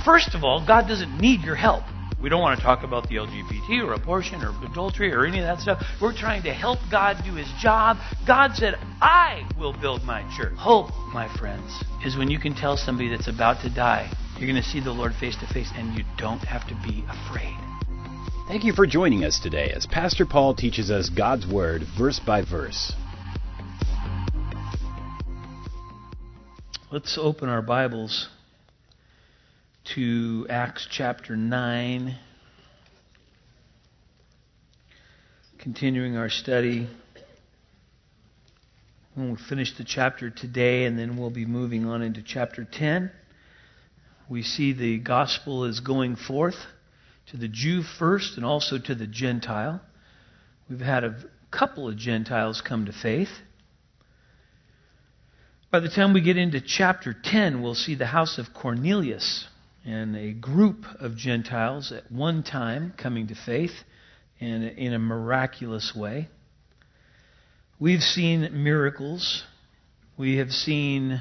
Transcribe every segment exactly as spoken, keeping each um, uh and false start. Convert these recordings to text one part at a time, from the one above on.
First of all, God doesn't need your help. We don't want to talk about the L G B T or abortion or adultery or any of that stuff. We're trying to help God do His job. God said, I will build my church. Hope, my friends, is when you can tell somebody that's about to die, you're going to see the Lord face to face, and you don't have to be afraid. Thank you for joining us today as Pastor Paul teaches us God's Word verse by verse. Let's open our Bibles to Acts chapter nine, continuing our study. We'll finish the chapter today, and then we'll be moving on into chapter ten. We see the gospel is going forth to the Jew first and also to the Gentile. We've had a couple of Gentiles come to faith. By the time we get into chapter ten, we'll see the house of Cornelius and a group of Gentiles at one time coming to faith and in a miraculous way. We've seen miracles. We have seen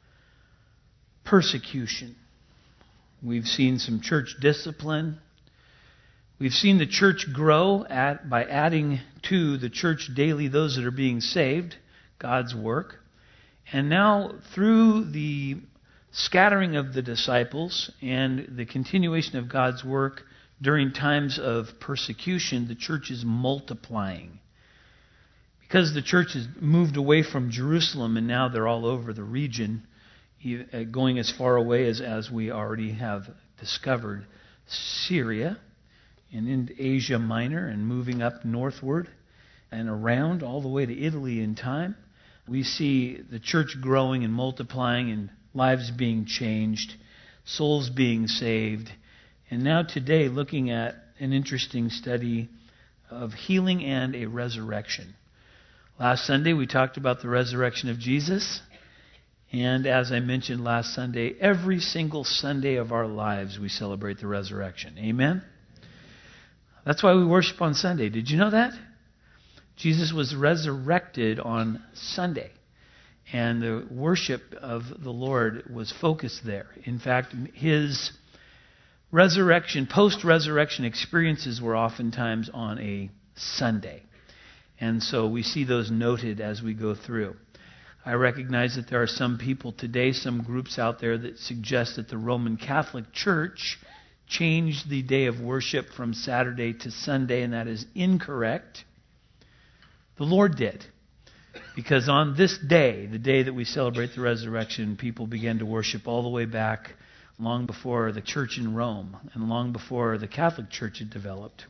persecution. We've seen some church discipline. We've seen the church grow at, by adding to the church daily those that are being saved, God's work. And now through the scattering of the disciples and the continuation of God's work during times of persecution, the church is multiplying. Because the church has moved away from Jerusalem and now they're all over the region, going as far away as, as we already have discovered, Syria and into Asia Minor and moving up northward and around all the way to Italy in time. We see the church growing and multiplying and lives being changed, souls being saved. And now today looking at an interesting study of healing and a resurrection. Last Sunday we talked about the resurrection of Jesus. And as I mentioned last Sunday, every single Sunday of our lives we celebrate the resurrection. Amen? That's why we worship on Sunday. Did you know that? Jesus was resurrected on Sunday. And the worship of the Lord was focused there. In fact, His resurrection, post-resurrection experiences were oftentimes on a Sunday. And so we see those noted as we go through. I recognize that there are some people today, some groups out there that suggest that the Roman Catholic Church changed the day of worship from Saturday to Sunday, and that is incorrect. The Lord did. Because on this day, the day that we celebrate the resurrection, people began to worship all the way back long before the church in Rome and long before the Catholic Church had developed.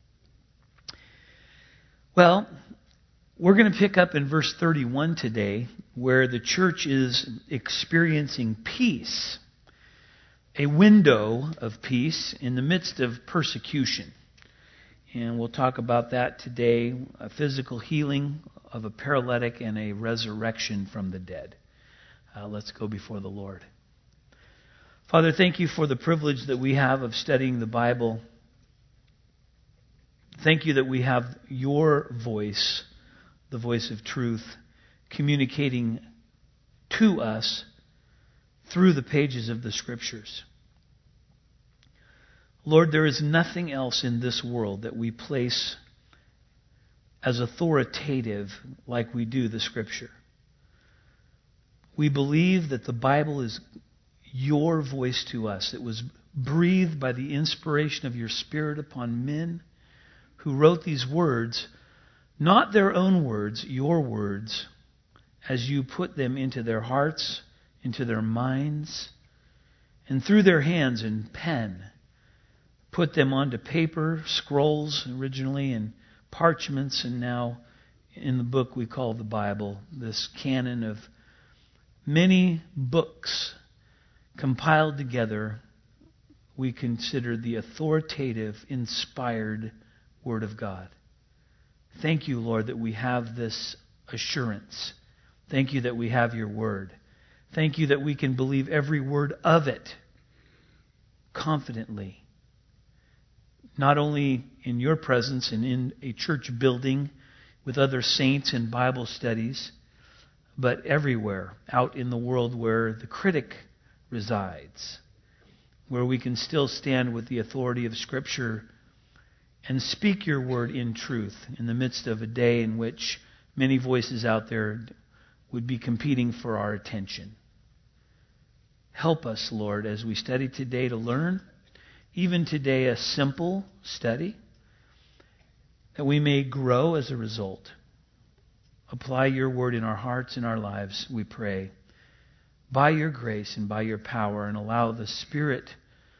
Well, we're going to pick up in verse thirty-one today, where the church is experiencing peace, a window of peace in the midst of persecution. And we'll talk about that today, a physical healing of a paralytic and a resurrection from the dead. Uh, let's go before the Lord. Father, thank you for the privilege that we have of studying the Bible. Thank you that we have your voice, the voice of truth, communicating to us through the pages of the Scriptures. Lord, there is nothing else in this world that we place as authoritative like we do the Scripture. We believe that the Bible is your voice to us. It was breathed by the inspiration of your Spirit upon men who wrote these words, not their own words, your words, as you put them into their hearts, into their minds, and through their hands and pen, put them onto paper, scrolls originally, and parchments, and now in the book we call the Bible, this canon of many books compiled together, we consider the authoritative, inspired Word of God. Thank you, Lord, that we have this assurance. Thank you that we have your Word. Thank you that we can believe every word of it confidently. Not only in your presence and in a church building with other saints and Bible studies, but everywhere out in the world where the critic resides, where we can still stand with the authority of Scripture and speak your word in truth in the midst of a day in which many voices out there would be competing for our attention. Help us, Lord, as we study today to learn, even today a simple study, that we may grow as a result. Apply your word in our hearts and our lives, we pray, by your grace and by your power, and allow the Spirit,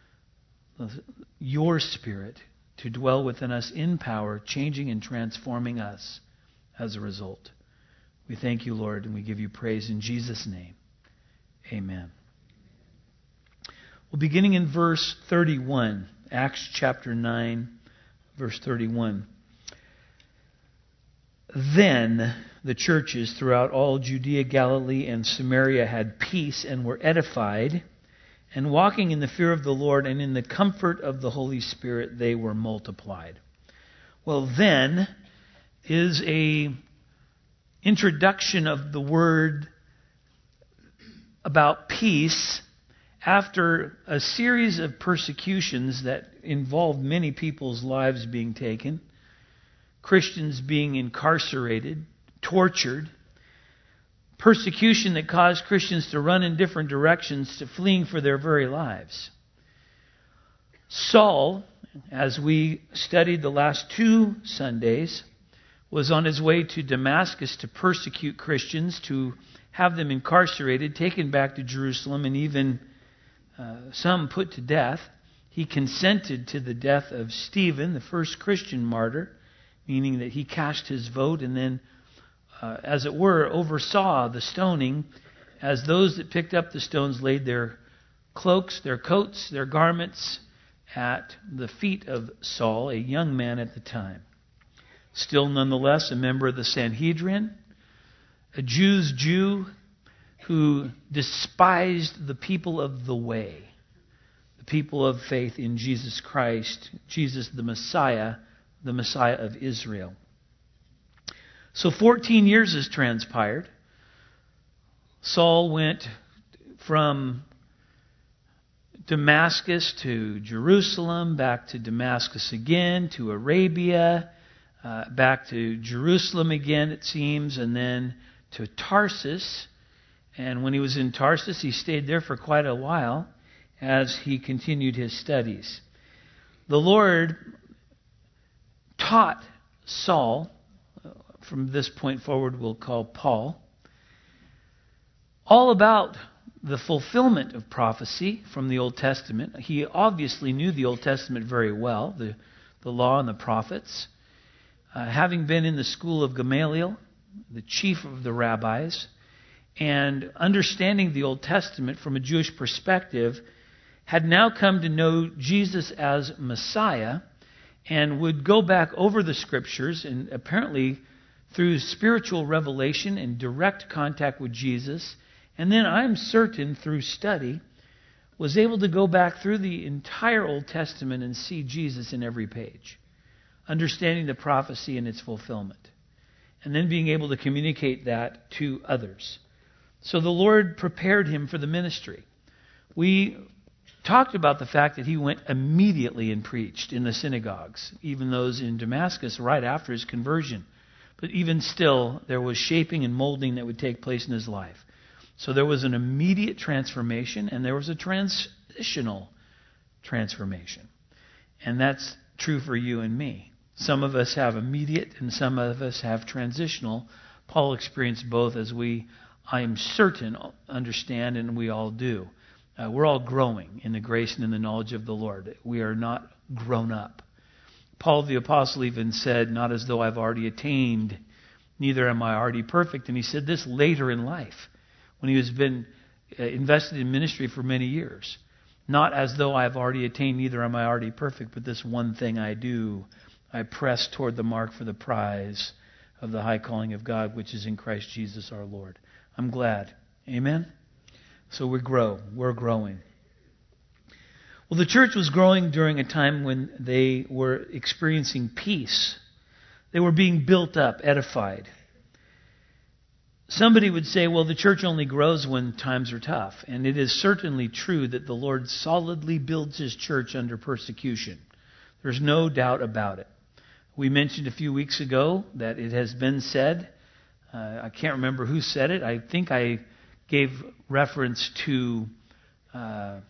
your Spirit, to dwell within us in power, changing and transforming us as a result. We thank you, Lord, and we give you praise in Jesus' name. Amen. Well, beginning in verse thirty-one, Acts chapter nine, verse thirty-one. Then the churches throughout all Judea, Galilee, and Samaria had peace and were edified, and walking in the fear of the Lord and in the comfort of the Holy Spirit, they were multiplied. Well, then is a introduction of the word about peace after a series of persecutions that involved many people's lives being taken, Christians being incarcerated, tortured, persecution that caused Christians to run in different directions, to fleeing for their very lives. Saul, as we studied the last two Sundays, was on his way to Damascus to persecute Christians, to have them incarcerated, taken back to Jerusalem, and even uh, some put to death. He consented to the death of Stephen, the first Christian martyr, meaning that he cast his vote and then, uh, as it were, oversaw the stoning as those that picked up the stones laid their cloaks, their coats, their garments at the feet of Saul, a young man at the time. Still nonetheless a member of the Sanhedrin, a Jew's Jew who despised the people of the way, the people of faith in Jesus Christ, Jesus the Messiah, the Messiah of Israel. So fourteen years has transpired. Saul went from Damascus to Jerusalem, back to Damascus again, to Arabia, uh, back to Jerusalem again, it seems, and then to Tarsus. And when he was in Tarsus, he stayed there for quite a while as he continued his studies. The Lord taught Saul, from this point forward we'll call Paul, all about the fulfillment of prophecy from the Old Testament. He obviously knew the Old Testament very well, the, the law and the prophets. Uh, having been in the school of Gamaliel, the chief of the rabbis, and understanding the Old Testament from a Jewish perspective, had now come to know Jesus as Messiah, and would go back over the Scriptures, and apparently through spiritual revelation and direct contact with Jesus, and then I'm certain through study, was able to go back through the entire Old Testament and see Jesus in every page, understanding the prophecy and its fulfillment, and then being able to communicate that to others. So the Lord prepared him for the ministry. We talked about the fact that he went immediately and preached in the synagogues, even those in Damascus right after his conversion. But even still, there was shaping and molding that would take place in his life. So there was an immediate transformation, and there was a transitional transformation. And that's true for you and me. Some of us have immediate, and some of us have transitional. Paul experienced both, as we, I am certain, understand, and we all do. Uh, we're all growing in the grace and in the knowledge of the Lord. We are not grown up. Paul the Apostle even said, not as though I've already attained, neither am I already perfect. And he said this later in life, when he has been uh, invested in ministry for many years. Not as though I've already attained, neither am I already perfect, but this one thing I do, I press toward the mark for the prize of the high calling of God, which is in Christ Jesus our Lord. I'm glad. Amen? So we grow. We're growing. Well, the church was growing during a time when they were experiencing peace. They were being built up, edified. Somebody would say, well, the church only grows when times are tough. And it is certainly true that the Lord solidly builds His church under persecution. There's no doubt about it. We mentioned a few weeks ago that it has been said, uh, I can't remember who said it. I think I gave reference to, uh,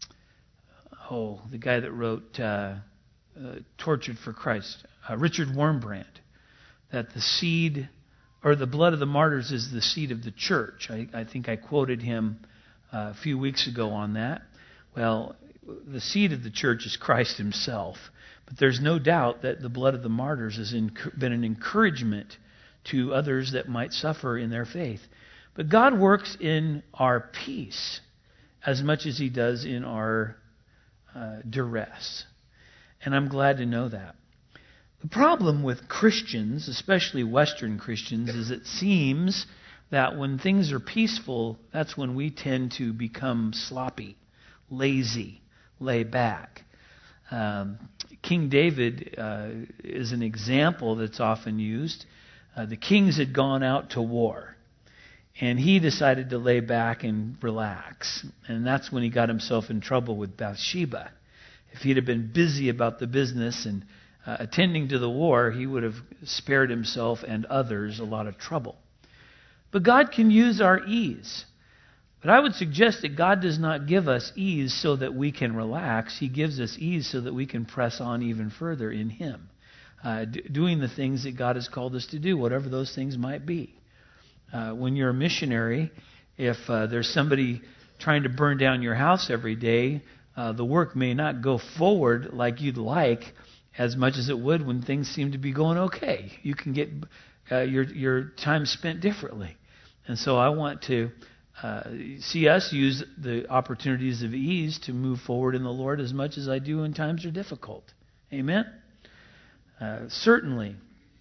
oh, the guy that wrote uh, uh, Tortured for Christ, uh, Richard Wurmbrand, that the seed... or the blood of the martyrs is the seed of the church. I, I think I quoted him uh, a few weeks ago on that. Well, the seed of the church is Christ Himself. But there's no doubt that the blood of the martyrs has inc- been an encouragement to others that might suffer in their faith. But God works in our peace as much as He does in our uh, duress. And I'm glad to know that. The problem with Christians, especially Western Christians, is it seems that when things are peaceful, that's when we tend to become sloppy, lazy, lay back. Um, King David uh, is an example that's often used. Uh, the kings had gone out to war, and he decided to lay back and relax. And that's when he got himself in trouble with Bathsheba. If he'd have been busy about the business and Uh, attending to the war, he would have spared himself and others a lot of trouble. But God can use our ease. But I would suggest that God does not give us ease so that we can relax. He gives us ease so that we can press on even further in Him, uh, d- doing the things that God has called us to do, whatever those things might be. Uh, when you're a missionary, if uh, there's somebody trying to burn down your house every day, uh, the work may not go forward like you'd like, as much as it would when things seem to be going okay. You can get uh, your your time spent differently. And so I want to uh, see us use the opportunities of ease to move forward in the Lord as much as I do when times are difficult. Amen? Uh, certainly,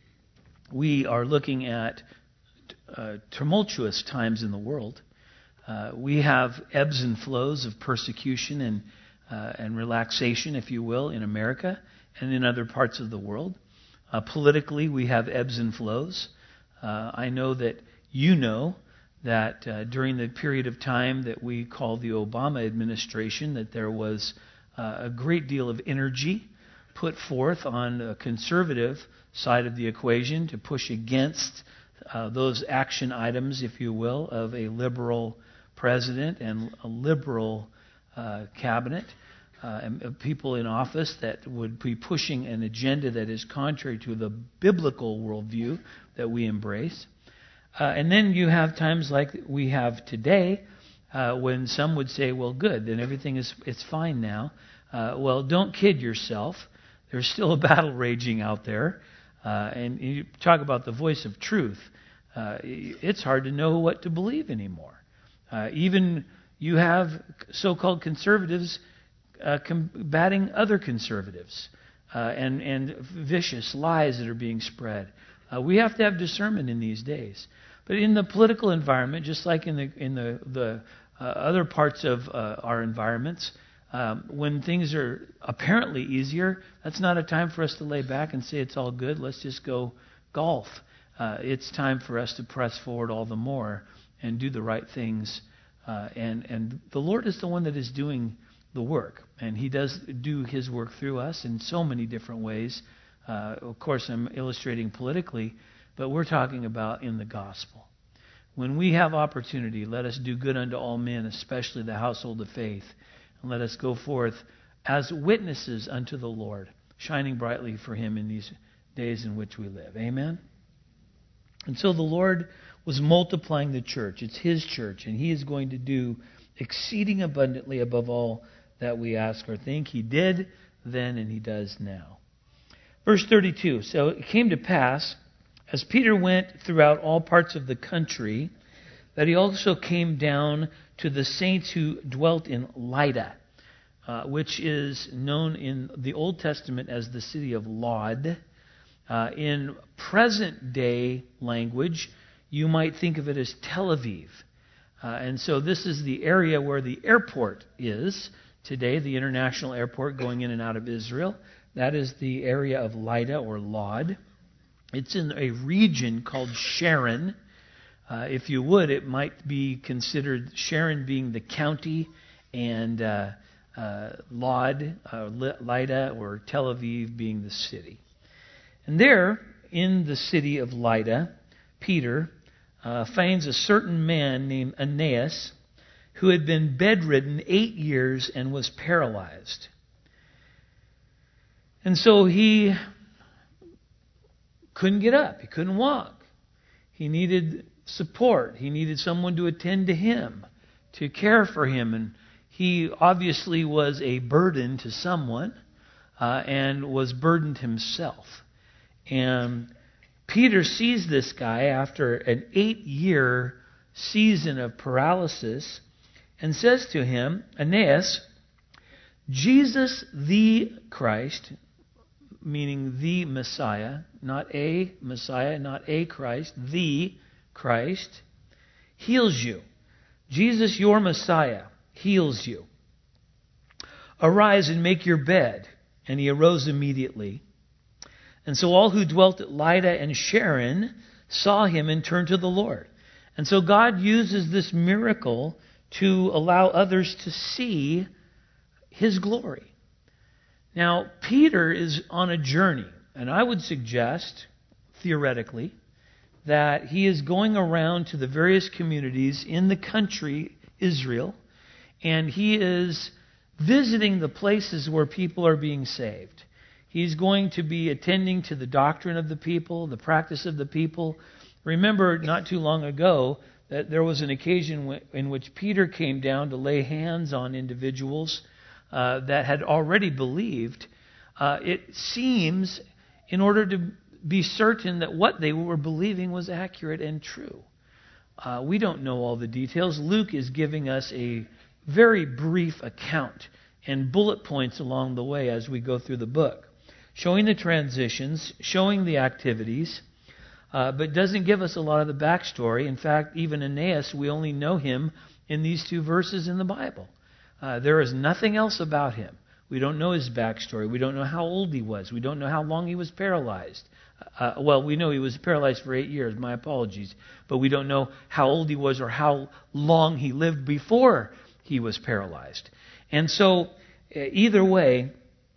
we are looking at uh, tumultuous times in the world. Uh, we have ebbs and flows of persecution and uh, and relaxation, if you will, in America and in other parts of the world. Uh, politically, we have ebbs and flows. Uh, I know that you know that uh, during the period of time that we call the Obama administration, that there was uh, a great deal of energy put forth on the conservative side of the equation to push against uh, those action items, if you will, of a liberal president and a liberal uh, cabinet. Uh, and people in office that would be pushing an agenda that is contrary to the biblical worldview that we embrace. Uh, and then you have times like we have today uh, when some would say, well, good, then everything is it's fine now. Uh, well, don't kid yourself. There's still a battle raging out there. Uh, and you talk about the voice of truth. Uh, it's hard to know what to believe anymore. Uh, even you have so-called conservatives Uh, combating other conservatives uh, and, and vicious lies that are being spread. Uh, we have to have discernment in these days. But in the political environment, just like in the in the, the uh, other parts of uh, our environments, um, when things are apparently easier, that's not a time for us to lay back and say it's all good. Let's just go golf. Uh, it's time for us to press forward all the more and do the right things. Uh, and, and the Lord is the one that is doing the work, and He does do His work through us in so many different ways. Uh, of course, I'm illustrating politically, but we're talking about in the gospel. When we have opportunity, let us do good unto all men, especially the household of faith, and let us go forth as witnesses unto the Lord, shining brightly for Him in these days in which we live. Amen? And so the Lord was multiplying the church. It's His church, and He is going to do exceeding abundantly above all that we ask or think. He did then, and He does now. Verse thirty-two, so it came to pass, as Peter went throughout all parts of the country, that he also came down to the saints who dwelt in Lydda, uh, which is known in the Old Testament as the city of Lod. Uh, in present-day language, you might think of it as Tel Aviv. Uh, and so this is the area where the airport is today, the international airport going in and out of Israel. That is the area of Lydda or Lod. It's in a region called Sharon. Uh, if you would, it might be considered Sharon being the county and uh, uh, Lod, uh, Lydda, or Tel Aviv being the city. And there, in the city of Lydda, Peter uh, finds a certain man named Aeneas who had been bedridden eight years and was paralyzed. And so he couldn't get up. He couldn't walk. He needed support. He needed someone to attend to him, to care for him. And he obviously was a burden to someone uh, and was burdened himself. And Peter sees this guy after an eight-year season of paralysis and says to him, Aeneas, Jesus the Christ, meaning the Messiah, not a Messiah, not a Christ, the Christ, heals you. Jesus, your Messiah, heals you. Arise and make your bed. And he arose immediately. And so all who dwelt at Lydda and Sharon saw him and turned to the Lord. And so God uses this miracle to allow others to see his glory. Now, Peter is on a journey, and I would suggest, theoretically, that he is going around to the various communities in the country, Israel, and he is visiting the places where people are being saved. He's going to be attending to the doctrine of the people, the practice of the people. Remember, not too long ago, that there was an occasion in which Peter came down to lay hands on individuals uh, that had already believed. Uh, it seems, in order to be certain that what they were believing was accurate and true. Uh, we don't know all the details. Luke is giving us a very brief account and bullet points along the way as we go through the book, showing the transitions, showing the activities, uh, but doesn't give us a lot of the backstory. In fact, even Aeneas, we only know him in these two verses in the Bible. Uh, there is nothing else about him. We don't know his backstory. We don't know how old he was. We don't know how long he was paralyzed. Uh, well, we know he was paralyzed for eight years. My apologies. But we don't know how old he was or how long he lived before he was paralyzed. And so, either way,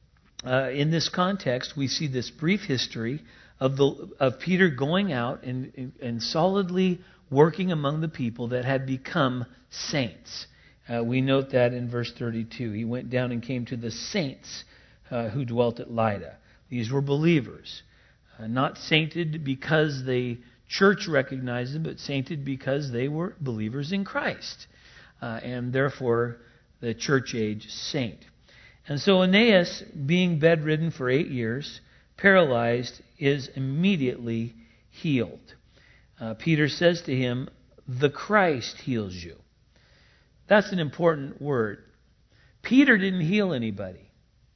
uh, in this context, we see this brief history of the of Peter going out and, and solidly working among the people that had become saints. Uh, we note that in verse thirty-two. He went down and came to the saints uh, who dwelt at Lydda. These were believers. Uh, not sainted because the church recognized them, but sainted because they were believers in Christ. Uh, and therefore, the church age saint. And so Aeneas, being bedridden for eight years, paralyzed, is immediately healed. Uh, Peter says to him, the Christ heals you. That's an important word. Peter didn't heal anybody.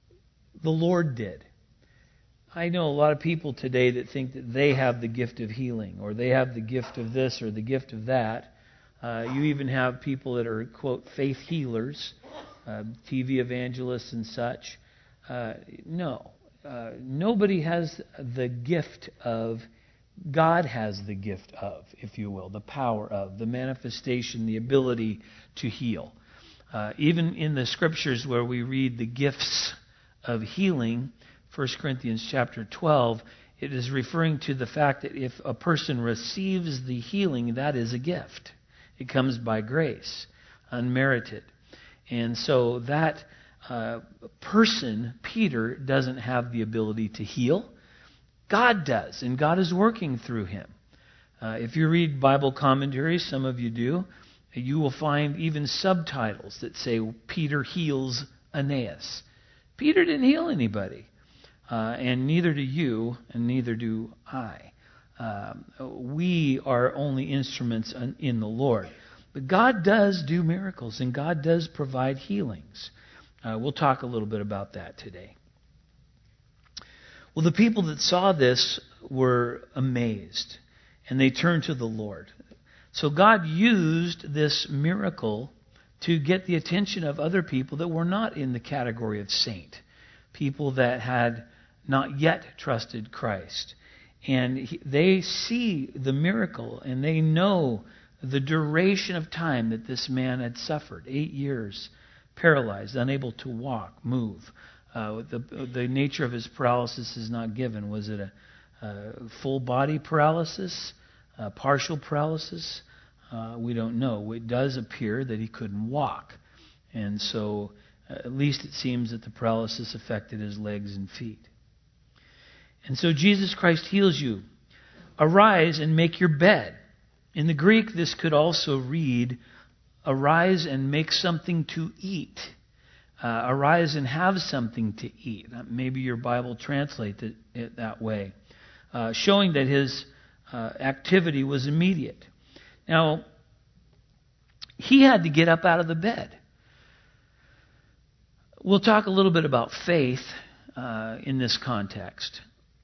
The Lord did. I know a lot of people today that think that they have the gift of healing, or they have the gift of this or the gift of that. Uh, you even have people that are, quote, faith healers, uh, T V evangelists and such. Uh, no. Uh, nobody has the gift of, God has the gift of, if you will, the power of, the manifestation, the ability to heal. Uh, even in the scriptures where we read the gifts of healing, First Corinthians chapter twelve, it is referring to the fact that if a person receives the healing, that is a gift. It comes by grace, unmerited. And so that uh, person, Peter, doesn't have the ability to heal. God does, and God is working through him. Uh, if you read Bible commentaries, some of you do, you will find even subtitles that say, Peter heals Aeneas. Peter didn't heal anybody. Uh, and neither do you, and neither do I. Uh, we are only instruments in the Lord. But God does do miracles, and God does provide healings. Uh, we'll talk a little bit about that today. Well, the people that saw this were amazed, and they turned to the Lord. So God used this miracle to get the attention of other people that were not in the category of saint, people that had not yet trusted Christ. And he, they see the miracle, and they know the duration of time that this man had suffered. Eight years, paralyzed, unable to walk, move. Uh, the, the nature of his paralysis is not given. Was it a, a full body paralysis, a partial paralysis? Uh, we don't know. It does appear that he couldn't walk. And so uh, at least it seems that the paralysis affected his legs and feet. And so Jesus Christ heals you. Arise and make your bed. In the Greek, this could also read, arise and make something to eat. Uh, arise and have something to eat. Maybe your Bible translates it, it that way. Uh, showing that his uh, activity was immediate. Now, he had to get up out of the bed. We'll talk a little bit about faith uh, in this context.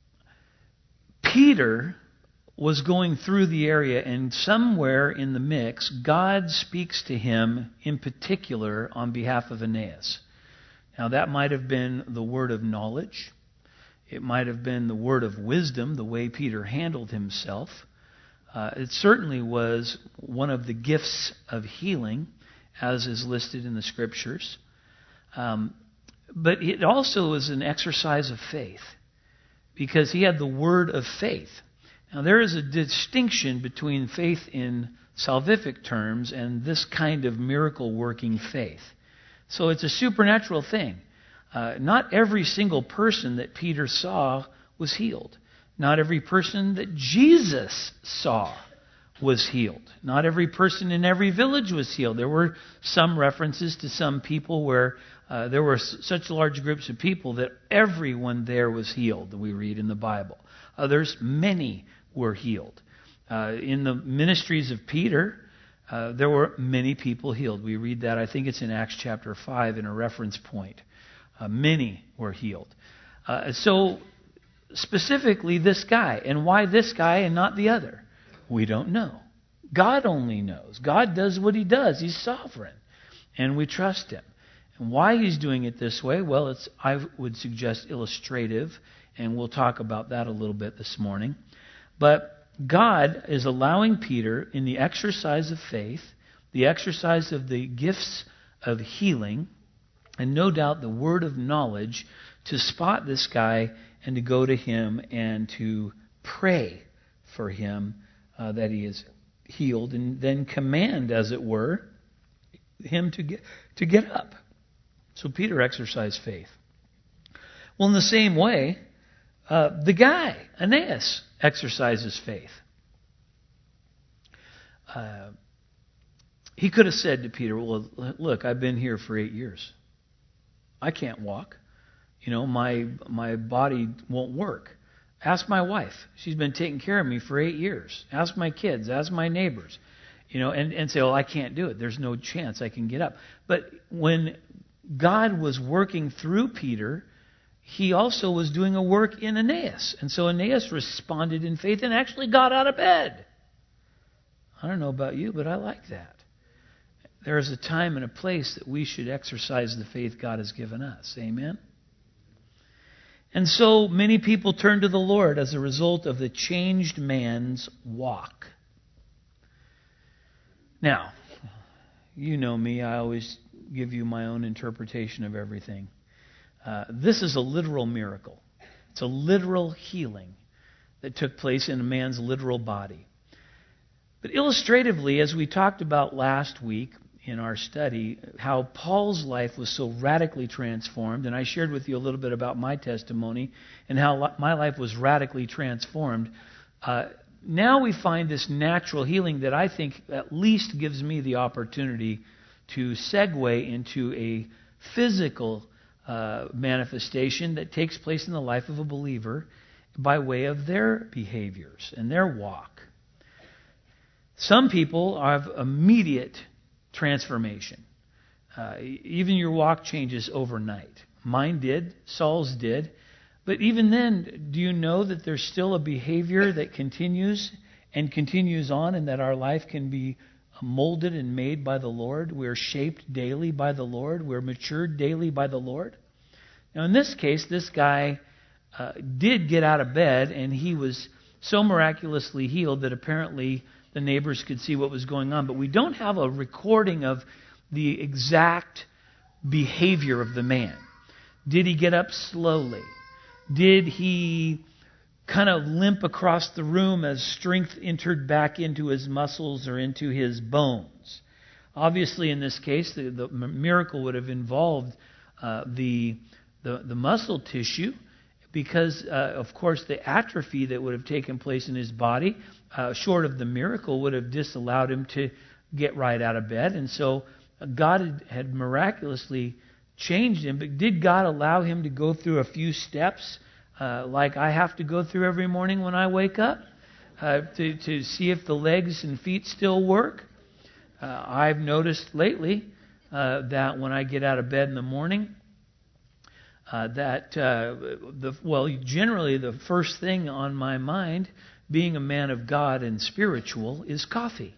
Peter was going through the area, and somewhere in the mix, God speaks to him in particular on behalf of Aeneas. Now, that might have been the word of knowledge. It might have been the word of wisdom, the way Peter handled himself. Uh, it certainly was one of the gifts of healing, as is listed in the Scriptures. Um, but it also was an exercise of faith, because he had the word of faith. Now, there is a distinction between faith in salvific terms and this kind of miracle-working faith. So it's a supernatural thing. Uh, not every single person that Peter saw was healed. Not every person that Jesus saw was healed. Not every person in every village was healed. There were some references to some people where uh, there were s- such large groups of people that everyone there was healed, we read in the Bible. Others, many were healed. Uh, in the ministries of Peter, uh, there were many people healed. We read that, I think it's in Acts chapter five in a reference point. Uh, many were healed. Uh, so, specifically this guy. And why this guy and not the other? We don't know. God only knows. God does what he does. He's sovereign. And we trust him. And why he's doing it this way? Well, it's, I would suggest, illustrative. And we'll talk about that a little bit this morning. But God is allowing Peter, in the exercise of faith, the exercise of the gifts of healing, and no doubt the word of knowledge, to spot this guy and to go to him and to pray for him uh, that he is healed, and then command, as it were, him to get to get up. So Peter exercised faith. Well, in the same way, uh, the guy, Aeneas, exercises faith. Uh, he could have said to Peter, well, look, I've been here for eight years. I can't walk. You know, my my body won't work. Ask my wife. She's been taking care of me for eight years. Ask my kids. Ask my neighbors. You know, and, and say, oh, I can't do it. There's no chance I can get up. But when God was working through Peter, he also was doing a work in Aeneas. And so Aeneas responded in faith and actually got out of bed. I don't know about you, but I like that. There is a time and a place that we should exercise the faith God has given us. Amen? And so many people turn to the Lord as a result of the changed man's walk. Now, you know me. I always give you my own interpretation of everything. Uh, this is a literal miracle. It's a literal healing that took place in a man's literal body. But illustratively, as we talked about last week in our study, how Paul's life was so radically transformed, and I shared with you a little bit about my testimony and how my life was radically transformed. Uh, now we find this natural healing that I think at least gives me the opportunity to segue into a physical uh, manifestation that takes place in the life of a believer by way of their behaviors and their walk. Some people have immediate transformation. Uh, even your walk changes overnight. Mine did. Saul's did. But even then, do you know that there's still a behavior that continues and continues on, and that our life can be molded and made by the Lord? We're shaped daily by the Lord. We're matured daily by the Lord. Now, in this case, this guy uh, did get out of bed, and he was so miraculously healed that apparently the neighbors could see what was going on. But we don't have a recording of the exact behavior of the man. Did he get up slowly? Did he kind of limp across the room as strength entered back into his muscles or into his bones? Obviously, in this case, the, the miracle would have involved uh, the, the the muscle tissue, because, uh, of course, the atrophy that would have taken place in his body, uh, short of the miracle, would have disallowed him to get right out of bed. And so God had, had miraculously changed him. But did God allow him to go through a few steps uh, like I have to go through every morning when I wake up uh, to, to see if the legs and feet still work? Uh, I've noticed lately uh, that when I get out of bed in the morning, uh, that uh, the well, generally the first thing on my mind, being a man of God and spiritual, is coffee.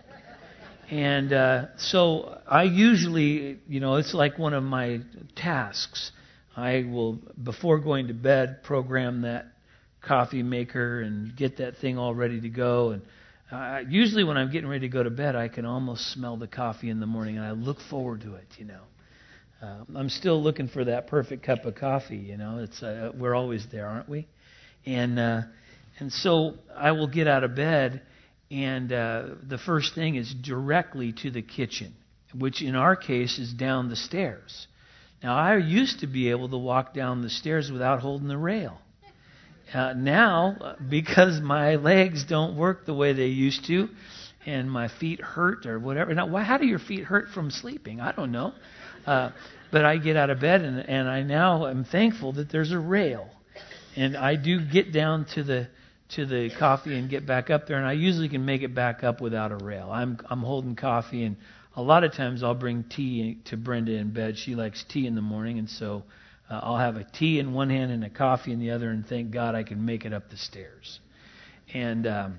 And uh, so I usually, you know, it's like one of my tasks. I will, before going to bed, program that coffee maker and get that thing all ready to go. And uh, usually when I'm getting ready to go to bed, I can almost smell the coffee in the morning, and I look forward to it, you know. Uh, I'm still looking for that perfect cup of coffee, you know. It's uh, we're always there, aren't we? And uh, and so I will get out of bed, and uh, the first thing is directly to the kitchen, which in our case is down the stairs. Now, I used to be able to walk down the stairs without holding the rail. Uh, now, because my legs don't work the way they used to, and my feet hurt or whatever. Now, why, how do your feet hurt from sleeping? I don't know. Uh, but I get out of bed, and, and I now am thankful that there's a rail. And I do get down to the to the coffee and get back up there, and I usually can make it back up without a rail. I'm I'm holding coffee, and a lot of times I'll bring tea to Brenda in bed. She likes tea in the morning, and so uh, I'll have a tea in one hand and a coffee in the other, and thank God I can make it up the stairs. And um,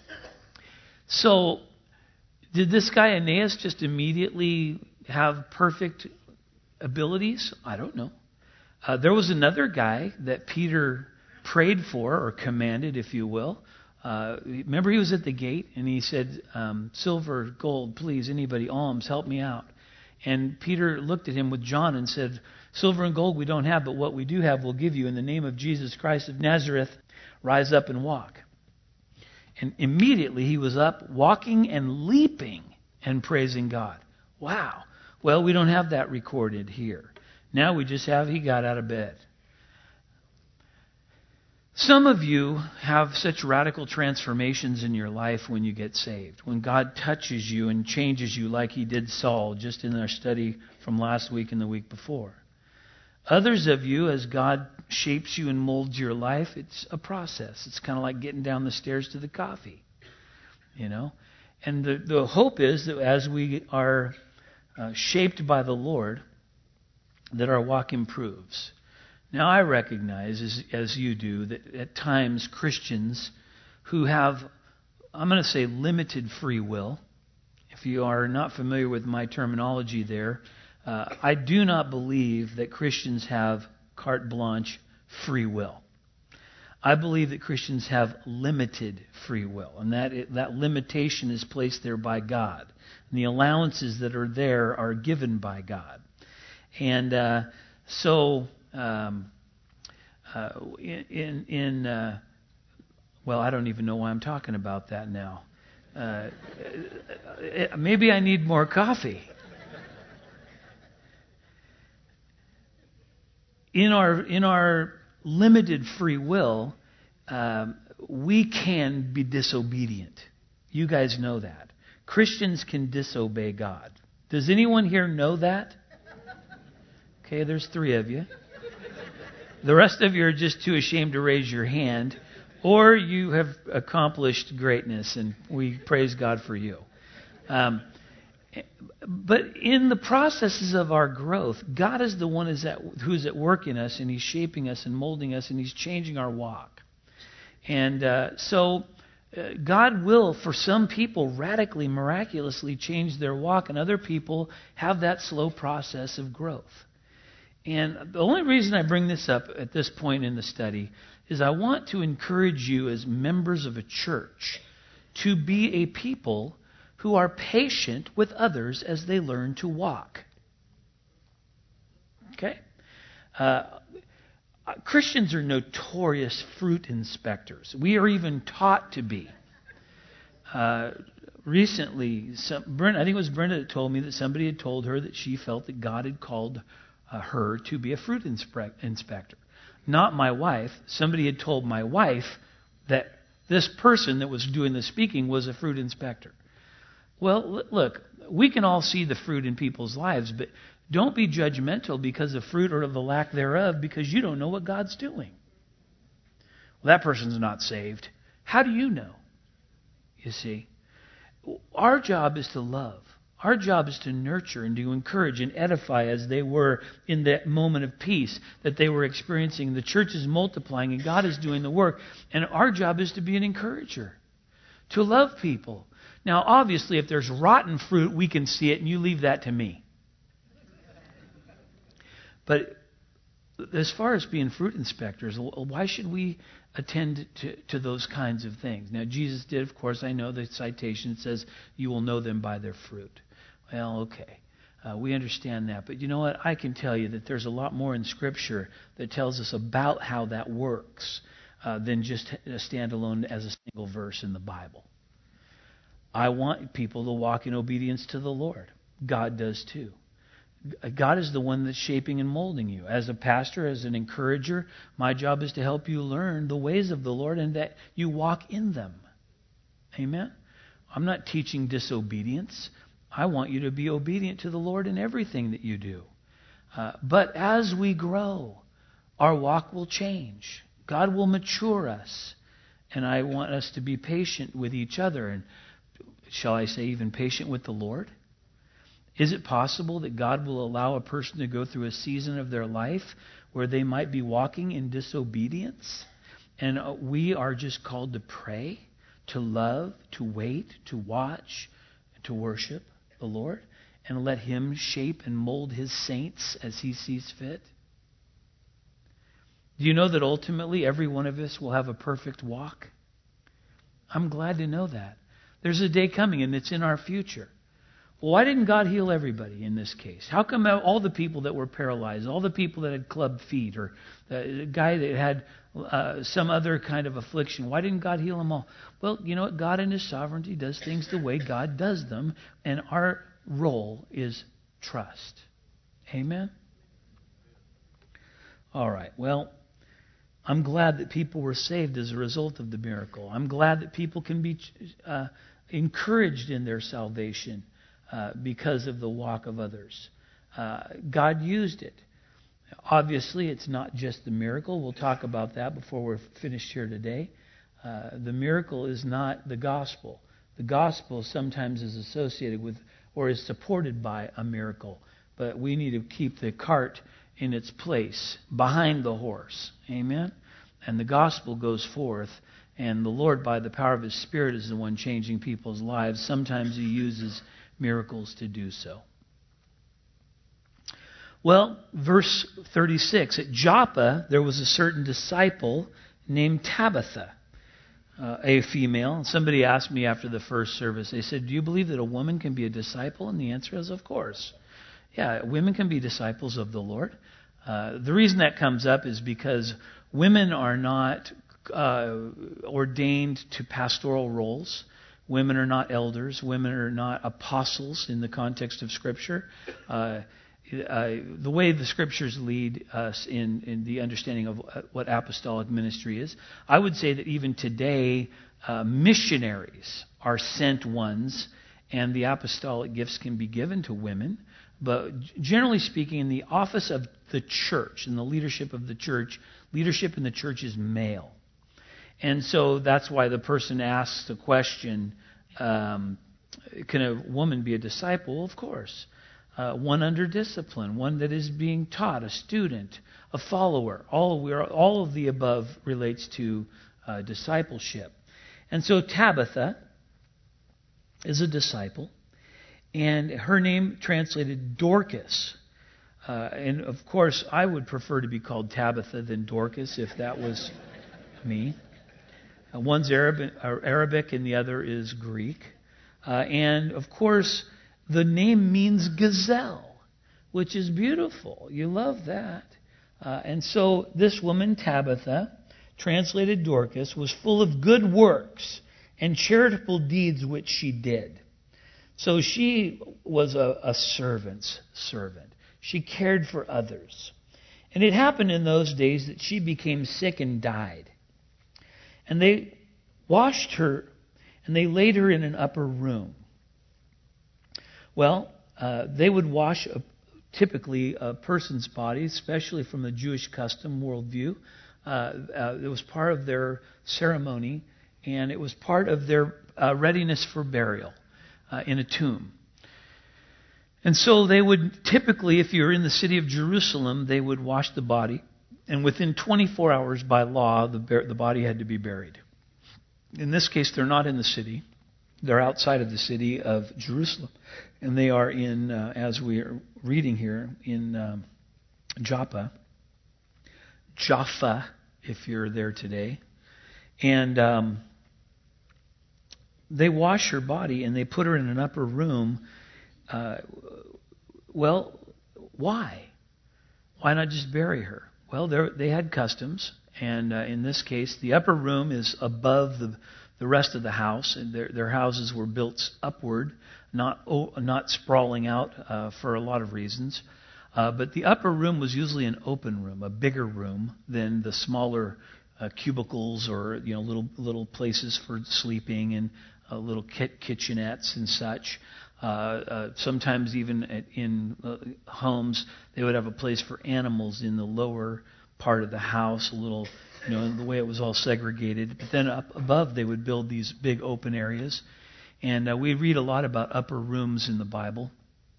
so did this guy Aeneas just immediately have perfect abilities? I don't know. Uh, there was another guy that Peter prayed for, or commanded, if you will. Uh, remember, he was at the gate, and he said, um, silver, gold, please, anybody, alms, help me out. And Peter looked at him with John and said, silver and gold we don't have, but what we do have we'll give you. In the name of Jesus Christ of Nazareth, rise up and walk. And immediately he was up, walking and leaping and praising God. Wow. Well, we don't have that recorded here. Now we just have he got out of bed. Some of you have such radical transformations in your life when you get saved, when God touches you and changes you like he did Saul, just in our study from last week and the week before. Others of you, as God shapes you and molds your life, it's a process. It's kind of like getting down the stairs to the coffee, you know. And the, the hope is that as we are uh, shaped by the Lord, that our walk improves. Now, I recognize, as, as you do, that at times Christians who have, I'm going to say, limited free will, if you are not familiar with my terminology there, uh, I do not believe that Christians have carte blanche free will. I believe that Christians have limited free will, and that it, that limitation is placed there by God. And the allowances that are there are given by God. And uh, so... Um, uh, in, in uh, well, I don't even know why I'm talking about that now. Uh, maybe I need more coffee. In our in our limited free will, um, we can be disobedient. You guys know that. Christians can disobey God. Does anyone here know that? Okay, there's three of you. The rest of you are just too ashamed to raise your hand, or you have accomplished greatness, and we praise God for you. Um, but in the processes of our growth, God is the one is at, who's at work in us, and he's shaping us and molding us, and he's changing our walk. And uh, so uh, God will, for some people, radically, miraculously change their walk, and other people have that slow process of growth. And the only reason I bring this up at this point in the study is I want to encourage you as members of a church to be a people who are patient with others as they learn to walk. Okay? Uh, Christians are notorious fruit inspectors. We are even taught to be. Uh, recently, some, Brenda, I think it was Brenda that told me that somebody had told her that she felt that God had called uh, her to be a fruit inspe- inspector. Not my wife. Somebody had told my wife that this person that was doing the speaking was a fruit inspector. Well, look, we can all see the fruit in people's lives, but don't be judgmental because of fruit or of the lack thereof, because you don't know what God's doing. Well, that person's not saved. How do you know? You see, our job is to love. Our job is to nurture and to encourage and edify as they were in that moment of peace that they were experiencing. The church is multiplying and God is doing the work. And our job is to be an encourager, to love people. Now, obviously, if there's rotten fruit, we can see it, and you leave that to me. But as far as being fruit inspectors, why should we attend to, to those kinds of things? Now, Jesus did, of course, I know the citation says, you will know them by their fruit. Well, okay. Uh, we understand that. But you know what? I can tell you that there's a lot more in Scripture that tells us about how that works uh, than just a standalone as a single verse in the Bible. I want people to walk in obedience to the Lord. God does too. God is the one that's shaping and molding you. As a pastor, as an encourager, my job is to help you learn the ways of the Lord and that you walk in them. Amen? I'm not teaching disobedience. I want you to be obedient to the Lord in everything that you do. Uh, but as we grow, our walk will change. God will mature us. And I want us to be patient with each other. And shall I say even patient with the Lord? Is it possible that God will allow a person to go through a season of their life where they might be walking in disobedience? And we are just called to pray, to love, to wait, to watch, to worship the Lord, and let Him shape and mold His saints as He sees fit? Do you know that ultimately every one of us will have a perfect walk? I'm glad to know that. There's a day coming, and it's in our future. Well, why didn't God heal everybody in this case? How come all the people that were paralyzed, all the people that had club feet, or the guy that had uh, some other kind of affliction, why didn't God heal them all? Well, you know what? God in His sovereignty does things the way God does them, and our role is trust. Amen? All right, well, I'm glad that people were saved as a result of the miracle. I'm glad that people can be uh, encouraged in their salvation uh, because of the walk of others. Uh, God used it. Obviously, it's not just the miracle. We'll talk about that before we're finished here today. Uh, the miracle is not the gospel. The gospel sometimes is associated with or is supported by a miracle. But we need to keep the cart in its place, behind the horse. Amen? And the gospel goes forth, and the Lord, by the power of His Spirit, is the one changing people's lives. Sometimes He uses miracles to do so. Well, verse thirty-six, at Joppa there was a certain disciple named Tabitha, uh, a female. Somebody asked me after the first service, they said, do you believe that a woman can be a disciple? And the answer is, of course. Yeah, women can be disciples of the Lord. Uh, the reason that comes up is because women are not uh, ordained to pastoral roles. Women are not elders. Women are not apostles in the context of Scripture. Uh, uh, the way the Scriptures lead us in, in the understanding of what apostolic ministry is, I would say that even today, uh, missionaries are sent ones, and the apostolic gifts can be given to women. But generally speaking, in the office of the church, in the leadership of the church, leadership in the church is male. And so that's why the person asks the question, um, can a woman be a disciple? Well, of course. Uh, one under discipline, one that is being taught, a student, a follower. All, we are, all of the above relates to uh, discipleship. And so Tabitha is a disciple. And her name translated Dorcas Uh, and of course, I would prefer to be called Tabitha than Dorcas if that was me. Uh, one's Arabic, uh, Arabic and the other is Greek. Uh, and of course, the name means gazelle, which is beautiful. You love that. Uh, and so this woman, Tabitha, translated Dorcas, was full of good works and charitable deeds which she did. So she was a, a servant's servant. She cared for others. And it happened in those days that she became sick and died. And they washed her and they laid her in an upper room. Well, uh, they would wash a, typically a person's body, especially from the Jewish custom worldview. Uh, uh, it was part of their ceremony, and it was part of their uh, readiness for burial uh, in a tomb. And so they would typically, if you're in the city of Jerusalem, they would wash the body, and within twenty-four hours by law, the, bar- the body had to be buried. In this case, they're not in the city. They're outside of the city of Jerusalem, and they are in, uh, as we are reading here, in um, Joppa. Jaffa, if you're there today. And um, they wash her body and they put her in an upper room. Uh, well, why? Why not just bury her? Well, they had customs, and uh, in this case, the upper room is above the the rest of the house, and their their houses were built upward, not oh, not sprawling out uh, for a lot of reasons. Uh, but the upper room was usually an open room, a bigger room than the smaller uh, cubicles or you know little little places for sleeping and uh, little kit- kitchenettes and such. Uh, uh, sometimes even at, in uh, homes, they would have a place for animals in the lower part of the house, a little, you know, the way it was all segregated. But then up above, they would build these big open areas. And uh, we read a lot about upper rooms in the Bible.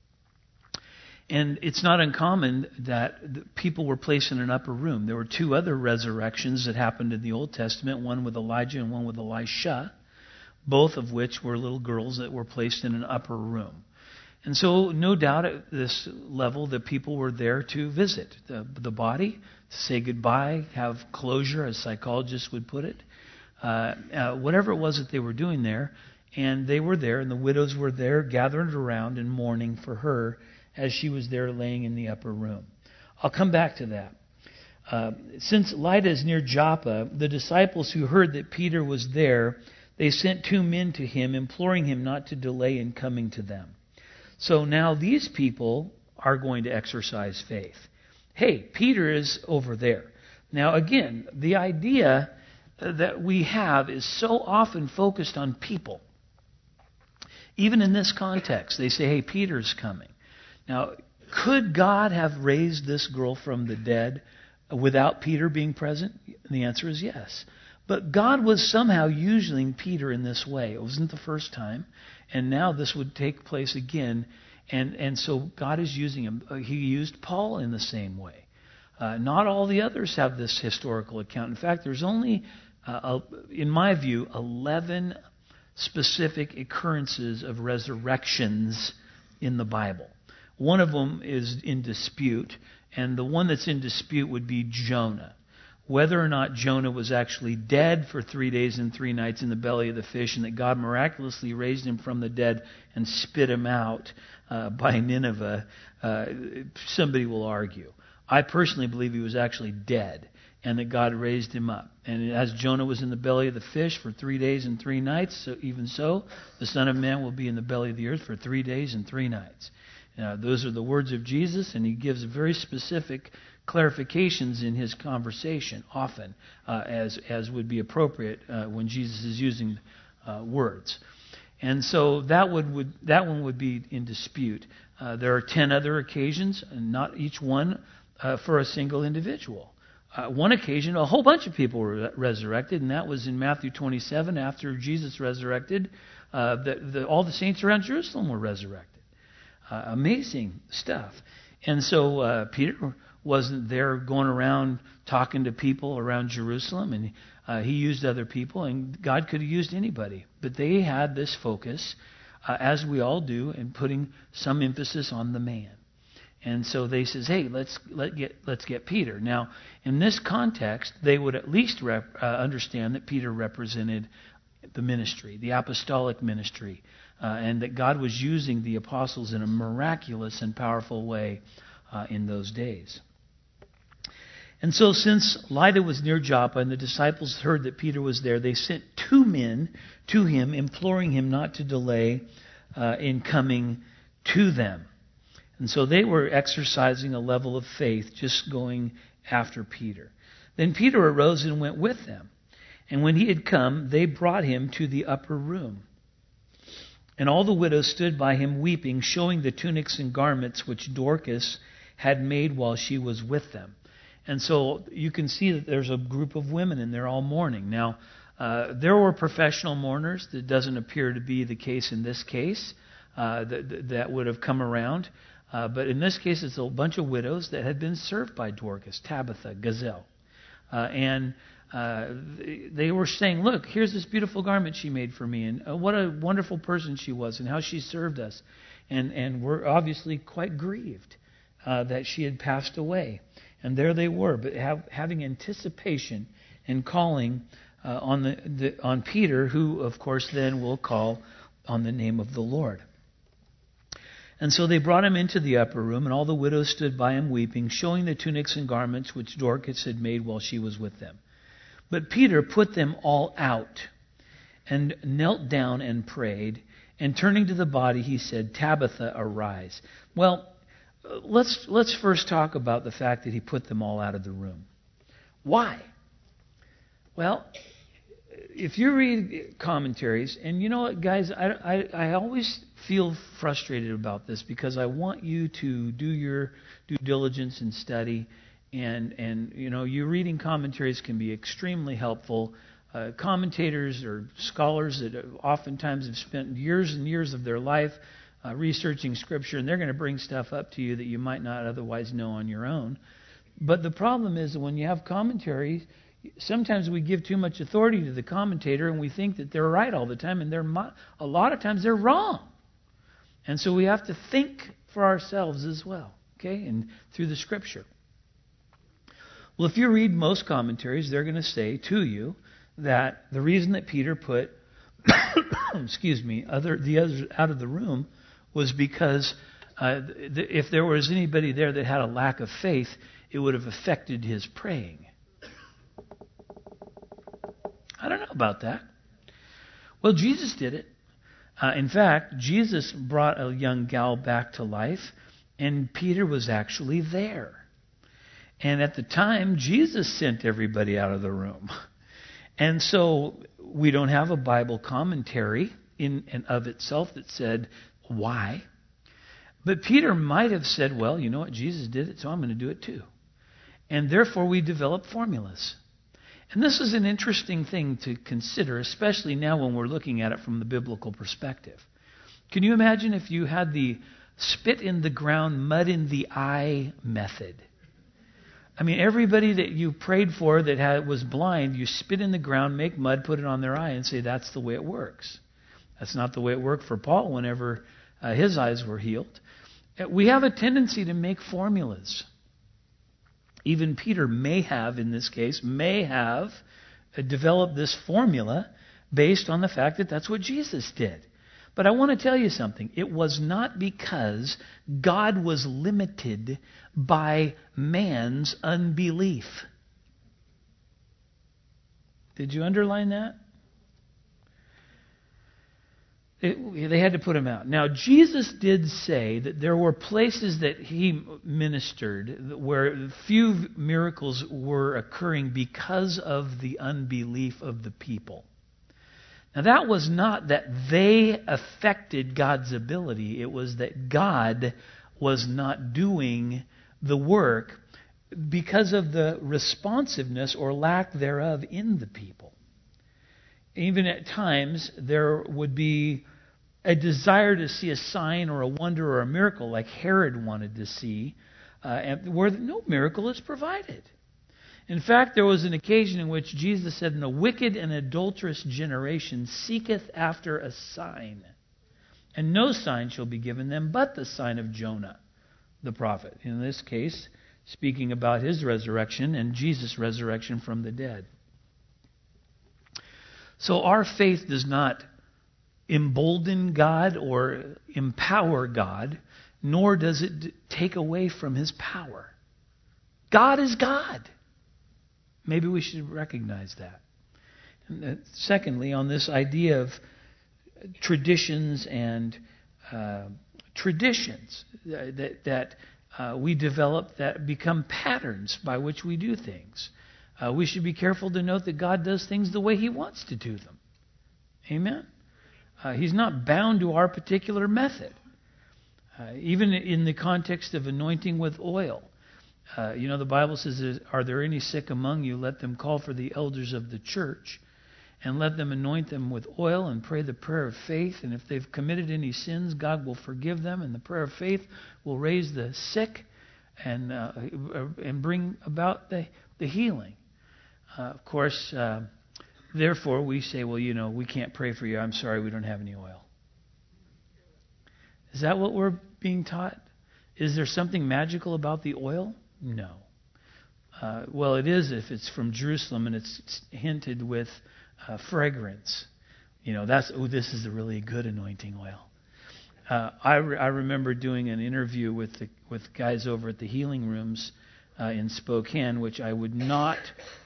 And it's not uncommon that people were placed in an upper room. There were two other resurrections that happened in the Old Testament, one with Elijah and one with Elisha, both of which were little girls that were placed in an upper room. And so, no doubt at this level, the people were there to visit the, the body, to say goodbye, have closure, as psychologists would put it, uh, uh, whatever it was that they were doing there. And they were there, and the widows were there, gathered around and mourning for her as she was there laying in the upper room. I'll come back to that. Uh, since Lydda is near Joppa, the disciples who heard that Peter was there, they sent two men to him, imploring him not to delay in coming to them. So now these people are going to exercise faith. Hey, Peter is over there. Now again, the idea that we have is so often focused on people. Even in this context, they say, hey, Peter's coming. Now, could God have raised this girl from the dead without Peter being present? The answer is yes. But God was somehow using Peter in this way. It wasn't the first time. And now this would take place again. And, and so God is using him. He used Paul in the same way. Uh, not all the others have this historical account. In fact, there's only, uh, in my view, eleven specific occurrences of resurrections in the Bible. One of them is in dispute. And the one that's in dispute would be Jonah. Whether or not Jonah was actually dead for three days and three nights in the belly of the fish and that God miraculously raised him from the dead and spit him out uh, by Nineveh, uh, somebody will argue. I personally believe he was actually dead and that God raised him up. And as Jonah was in the belly of the fish for three days and three nights, so even so, the Son of Man will be in the belly of the earth for three days and three nights. Uh, those are the words of Jesus, and he gives very specific clarifications in his conversation, often, uh, as as would be appropriate uh, when Jesus is using uh, words. And so that would, would that one would be in dispute. Uh, there are ten other occasions, and not each one uh, for a single individual. Uh, one occasion, a whole bunch of people were resurrected, and that was in Matthew twenty-seven. After Jesus resurrected, uh, the, the, all the saints around Jerusalem were resurrected. Uh, amazing stuff. And so uh, Peter wasn't there going around talking to people around Jerusalem, and uh, he used other people, and God could have used anybody. But they had this focus, uh, as we all do, in putting some emphasis on the man. And so they says, hey, let's let get let's get Peter. Now, in this context, they would at least rep, uh, understand that Peter represented the ministry, the apostolic ministry, uh, and that God was using the apostles in a miraculous and powerful way uh, in those days. And so since Lydda was near Joppa and the disciples heard that Peter was there, they sent two men to him, imploring him not to delay uh, in coming to them. And so they were exercising a level of faith, just going after Peter. Then Peter arose and went with them. And when he had come, they brought him to the upper room. And all the widows stood by him weeping, showing the tunics and garments which Dorcas had made while she was with them. And so you can see that there's a group of women and they're all mourning. Now, uh, there were professional mourners. That doesn't appear to be the case in this case uh, that, that would have come around. Uh, but in this case, it's a bunch of widows that had been served by Dorcas, Tabitha, Gazelle. Uh, and uh, they were saying, look, here's this beautiful garment she made for me. And uh, what a wonderful person she was and how she served us. And, and we're obviously quite grieved uh, that she had passed away. And there they were, but have, having anticipation and calling uh, on the, the on Peter, who, of course, then will call on the name of the Lord. And so they brought him into the upper room, and all the widows stood by him weeping, showing the tunics and garments which Dorcas had made while she was with them. But Peter put them all out and knelt down and prayed. And turning to the body, he said, Tabitha, arise. Well, let's let's first talk about the fact that he put them all out of the room. Why? Well, if you read commentaries, and you know what, guys, I, I, I always feel frustrated about this because I want you to do your due diligence and study, and and you know, you reading commentaries can be extremely helpful. Uh, commentators or scholars that oftentimes have spent years and years of their life uh, researching Scripture, and they're going to bring stuff up to you that you might not otherwise know on your own. But the problem is that when you have commentaries, sometimes we give too much authority to the commentator and we think that they're right all the time, and they're mo- a lot of times they're wrong. And so we have to think for ourselves as well, okay, and through the Scripture. Well, if you read most commentaries, they're going to say to you that the reason that Peter put, excuse me, other the others out of the room was because uh, th- if there was anybody there that had a lack of faith, it would have affected his praying. I don't know about that. Well, Jesus did it. Uh, in fact, Jesus brought a young gal back to life, and Peter was actually there. And at the time, Jesus sent everybody out of the room. And so we don't have a Bible commentary in and of itself that said why. But Peter might have said, well, you know what, Jesus did it, so I'm going to do it too. And therefore we develop formulas. And this is an interesting thing to consider, especially now when we're looking at it from the biblical perspective. Can you imagine if you had the spit in the ground, mud in the eye method? I mean, everybody that you prayed for that had, was blind, you spit in the ground, make mud, put it on their eye, and say that's the way it works. That's not the way it worked for Paul whenever uh, his eyes were healed. We have a tendency to make formulas. Even Peter may have, in this case, may have uh, developed this formula based on the fact that that's what Jesus did. But I want to tell you something. It was not because God was limited by man's unbelief. Did you underline that? It, they had to put him out. Now, Jesus did say that there were places that he ministered where few miracles were occurring because of the unbelief of the people. Now, that was not that they affected God's ability. It was that God was not doing the work because of the responsiveness or lack thereof in the people. Even at times, there would be a desire to see a sign or a wonder or a miracle like Herod wanted to see, uh, where no miracle is provided. In fact, there was an occasion in which Jesus said, "And a wicked and adulterous generation seeketh after a sign, and no sign shall be given them but the sign of Jonah." the prophet. In this case, speaking about his resurrection and Jesus' resurrection from the dead. So our faith does not embolden God or empower God, nor does it take away from his power. God is God. Maybe we should recognize that. And secondly, on this idea of traditions and uh, traditions that, that uh, we develop that become patterns by which we do things. Uh, we should be careful to note that God does things the way he wants to do them. Amen? Uh, he's not bound to our particular method. Uh, even in the context of anointing with oil. Uh, you know, the Bible says, are there any sick among you? Let them call for the elders of the church and let them anoint them with oil and pray the prayer of faith. And if they've committed any sins, God will forgive them. And the prayer of faith will raise the sick and uh, and bring about the, the healing. Uh, of course, uh, therefore, we say, well, you know, we can't pray for you. I'm sorry, we don't have any oil. Is that what we're being taught? Is there something magical about the oil? No. Uh, well, it is if it's from Jerusalem and it's hinted with uh, fragrance. You know, that's, oh, this is a really good anointing oil. Uh, I, re- I remember doing an interview with the, with guys over at the Healing Rooms uh, in Spokane, which I would not,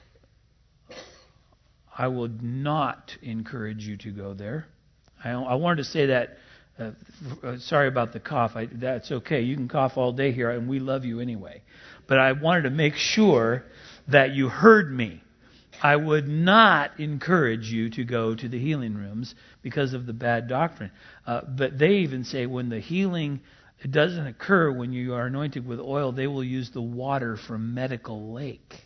I would not encourage you to go there. I, I wanted to say that. Uh, uh, sorry about the cough. I, that's okay. You can cough all day here, and we love you anyway. But I wanted to make sure that you heard me. I would not encourage you to go to the healing rooms because of the bad doctrine. Uh, but they even say when the healing it doesn't occur when you are anointed with oil, they will use the water from Medical Lake.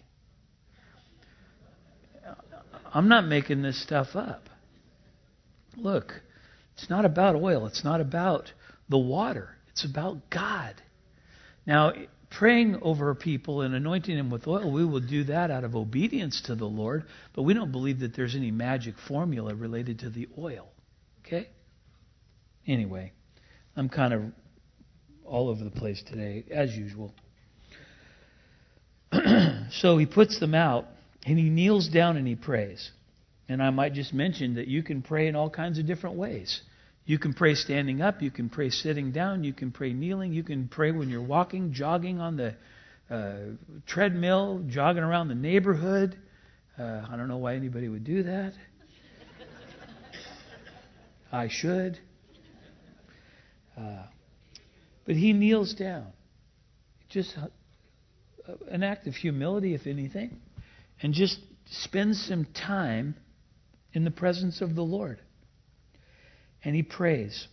I'm not making this stuff up. Look. It's not about oil. It's not about the water. It's about God. Now, praying over people and anointing them with oil, we will do that out of obedience to the Lord, but we don't believe that there's any magic formula related to the oil. Okay? Anyway, I'm kind of all over the place today, as usual. So he puts them out, and he kneels down and he prays. And I might just mention that you can pray in all kinds of different ways. You can pray standing up. You can pray sitting down. You can pray kneeling. You can pray when you're walking, jogging on the uh, treadmill, jogging around the neighborhood. Uh, I don't know why anybody would do that. I should. Uh, but he kneels down. Just an act of humility, if anything. And just spends some time in the presence of the Lord. And he prays.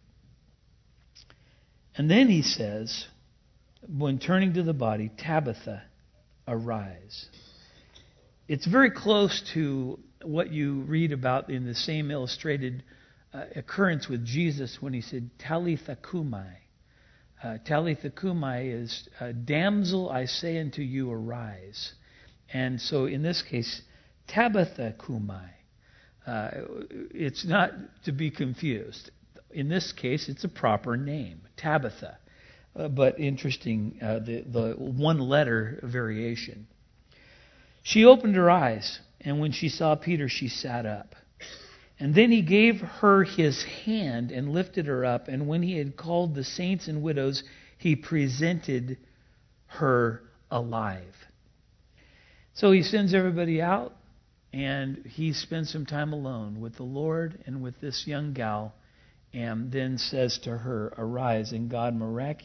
And then he says, when turning to the body, Tabitha, arise. It's very close to what you read about in the same illustrated uh, occurrence with Jesus when he said, Talitha kumai. Uh, Talitha kumai is, uh, damsel, I say unto you, arise. And so in this case, Tabitha kumai. Uh, it's not to be confused. In this case, it's a proper name, Tabitha. Uh, but interesting, uh, the, the one-letter variation. She opened her eyes, and when she saw Peter, she sat up. And then he gave her his hand and lifted her up, and when he had called the saints and widows, he presented her alive. So he sends everybody out. And he spends some time alone with the Lord and with this young gal, and then says to her, arise, and God miraculously